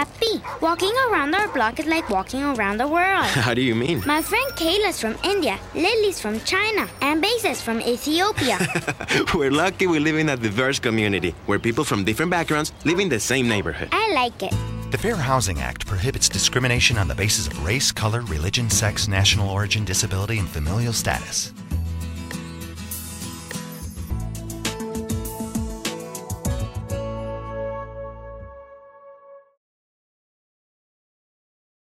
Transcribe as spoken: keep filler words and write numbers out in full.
happy. Walking around our block is like walking around the world. How do you mean? My friend Kayla's from India, Lily's from China, and Base's from Ethiopia. We're lucky we live in a diverse community where people from different backgrounds live in the same neighborhood. I like it. The Fair Housing Act prohibits discrimination on the basis of race, color, religion, sex, national origin, disability, and familial status.